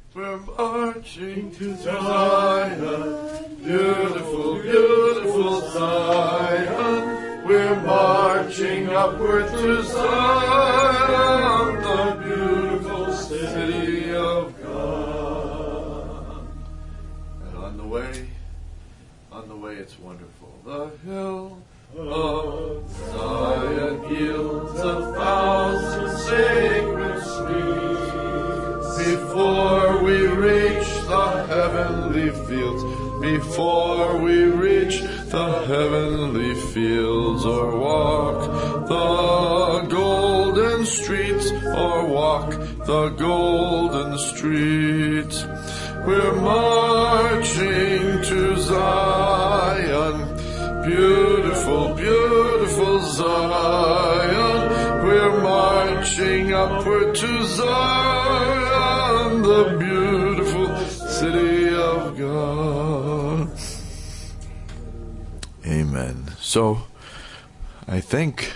We're marching to Zion, beautiful, beautiful Zion. We're marching upward to Zion, the beautiful city of God. And on the way it's wonderful. The hill of Zion yields 1,000 sacred streets. Before we reach the heavenly fields, before we reach the heavenly fields, or walk the golden streets, or walk the golden streets, we're marching to Zion, beautiful, beautiful Zion. We're marching upward to Zion, the beautiful city of God. Amen. So, I think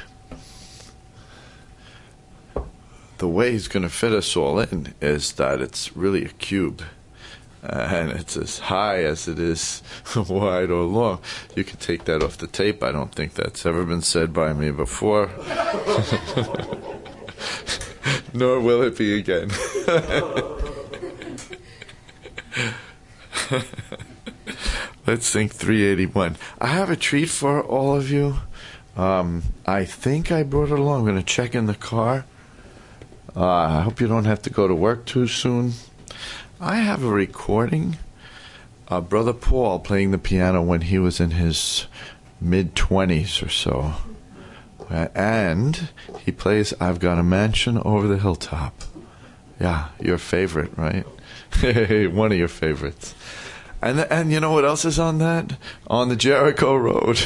the way he's going to fit us all in is that it's really a cube. And it's as high as it is wide or long. You can take that off the tape. I don't think that's ever been said by me before. Nor will it be again. Let's sing 381. I have a treat for all of you. I think I brought it along. I'm going to check in the car. I hope you don't have to go to work too soon. I have a recording of Brother Paul playing the piano when he was in his mid-20s or so. And he plays I've Got a Mansion Over the Hilltop. Yeah, your favorite, right? One of your favorites. And you know what else is on that? On the Jericho Road.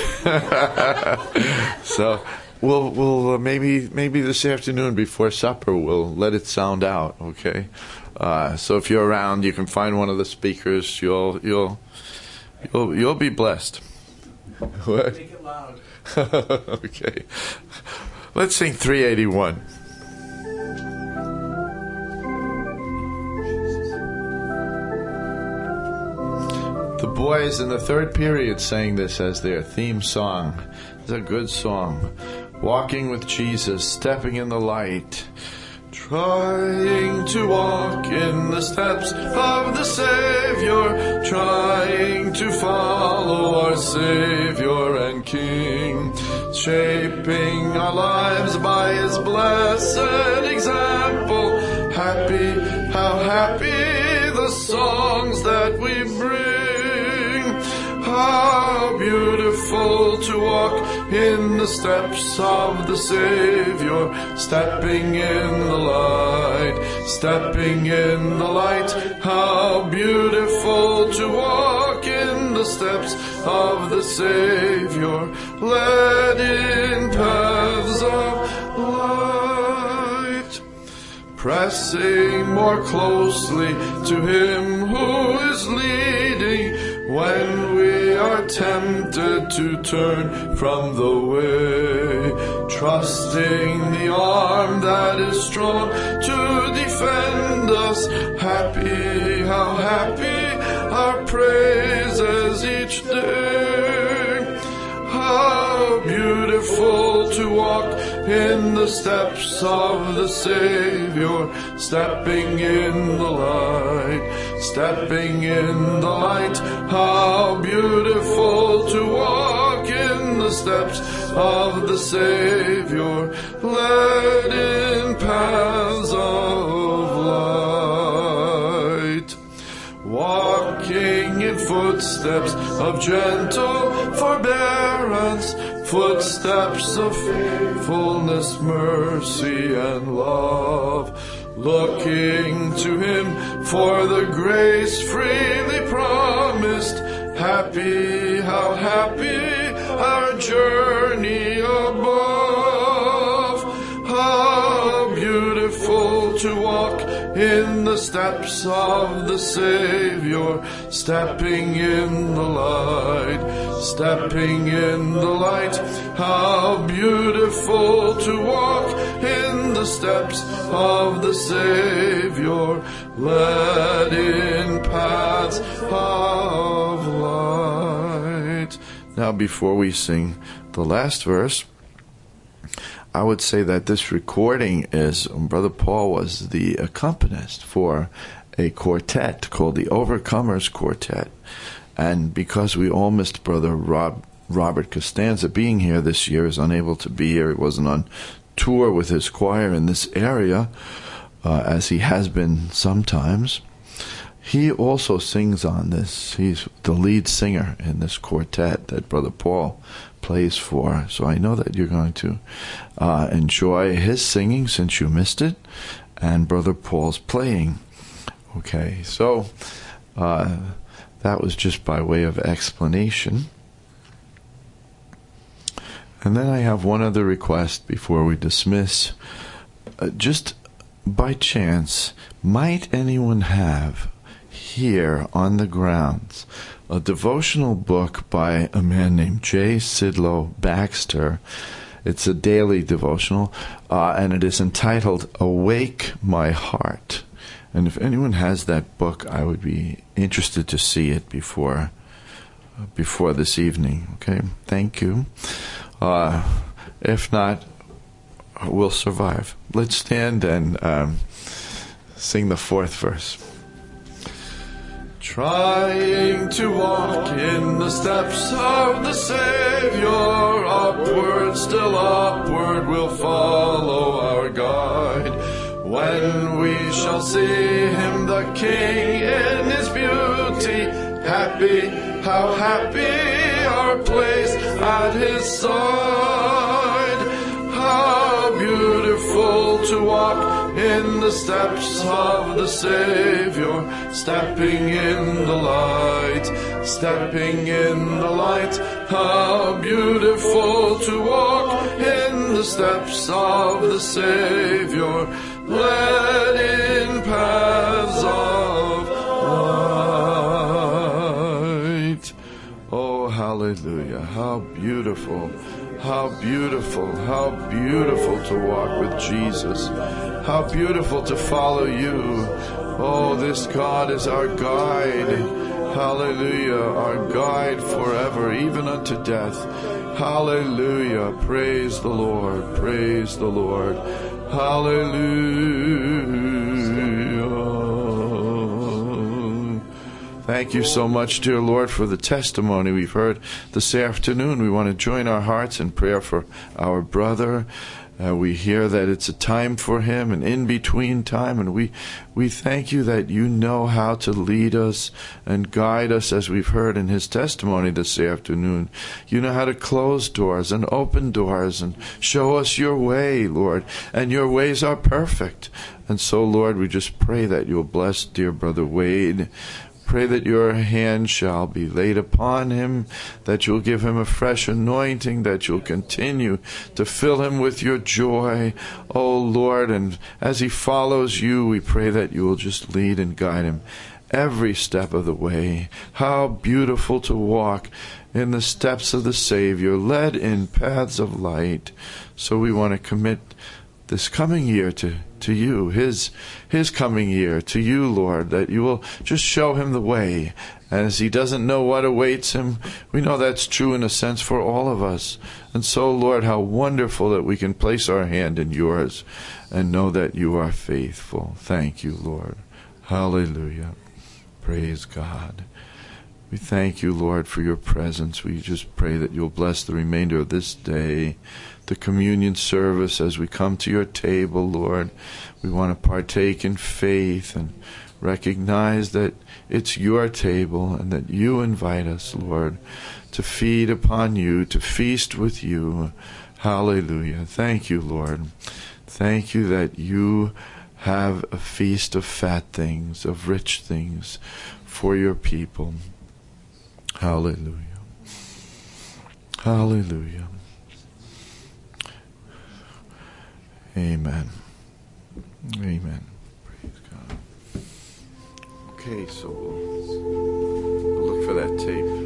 So we'll maybe this afternoon before supper we'll let it sound out, okay? So if you're around, you can find one of the speakers. You'll be blessed. What? Make it loud. Okay. Let's sing 381. The boys in the third period sang this as their theme song. It's a good song. Walking with Jesus, stepping in the light. Trying to walk in the steps of the Savior, trying to follow our Savior and King, shaping our lives by His blessed example. Happy, how happy the songs that we bring. How beautiful to walk in the steps of the Savior, stepping in the light, stepping in the light. How beautiful to walk in the steps of the Savior, led in paths of light. Pressing more closely to Him who is leading, when we are tempted to turn from the way, trusting the arm that is strong to defend us. Happy, how happy our praises each day. How beautiful to walk in the steps of the Savior, stepping in the light, stepping in the light. How beautiful to walk in the steps of the Savior, led in paths of light. Walking in footsteps of gentle forbearance, footsteps of faithfulness, mercy, and love. Looking to Him for the grace freely promised. Happy, how happy our journey above. How beautiful to walk in the steps of the Savior, stepping in the light, stepping in the light. How beautiful to walk in the steps of the Savior, led in paths of light. Now, before we sing the last verse, I would say that this recording is, Brother Paul was the accompanist for a quartet called the Overcomers Quartet. And because we all missed Brother Robert Costanza being here this year, is unable to be here. He wasn't on tour with his choir in this area, as he has been sometimes. He also sings on this. He's the lead singer in this quartet that Brother Paul plays for. So I know that you're going to enjoy his singing since you missed it, and Brother Paul's playing. Okay, so that was just by way of explanation. And then I have one other request before we dismiss. Just by chance, might anyone have here on the grounds a devotional book by a man named J. Sidlow Baxter? It's a daily devotional, and it is entitled Awake My Heart. And if anyone has that book, I would be interested to see it before this evening. Okay, thank you. If not, we'll survive. Let's stand and sing the fourth verse. Trying to walk in the steps of the Savior, upward, still upward, we'll follow our guide. When we shall see him, the King, in his beauty, happy, how happy our place at his side. How beautiful to walk in the steps of the Savior, stepping in the light, stepping in the light. How beautiful to walk in the steps of the Savior, led in paths of light. Oh, hallelujah. How beautiful. How beautiful, how beautiful to walk with Jesus. How beautiful to follow you. Oh, this God is our guide. Hallelujah, our guide forever, even unto death. Hallelujah, praise the Lord, praise the Lord. Hallelujah. Thank you so much, dear Lord, for the testimony we've heard this afternoon. We want to join our hearts in prayer for our brother. We hear that it's a time for him, an in-between time, and we thank you that you know how to lead us and guide us, as we've heard in his testimony this afternoon. You know how to close doors and open doors and show us your way, Lord, and your ways are perfect. And so, Lord, we just pray that you'll bless dear Brother Wade. Pray that your hand shall be laid upon him, that you'll give him a fresh anointing, that you'll continue to fill him with your joy, oh Lord. And as he follows you, we pray that you will just lead and guide him every step of the way. How beautiful to walk in the steps of the Savior, led in paths of light. So we want to commit this coming year to you, his coming year to you, Lord, that you will just show him the way. And as he doesn't know what awaits him, we know that's true in a sense for all of us. And so, Lord, how wonderful that we can place our hand in yours and know that you are faithful. Thank you, Lord. Hallelujah. Praise God. We thank you, Lord, for your presence. We just pray that you'll bless the remainder of this day, the communion service as we come to your table, Lord. We want to partake in faith and recognize that it's your table and that you invite us, Lord, to feed upon you, to feast with you. Hallelujah. Thank you, Lord. Thank you that you have a feast of fat things, of rich things for your people. Hallelujah. Hallelujah. Amen. Amen. Praise God. Okay, so we'll look for that tape.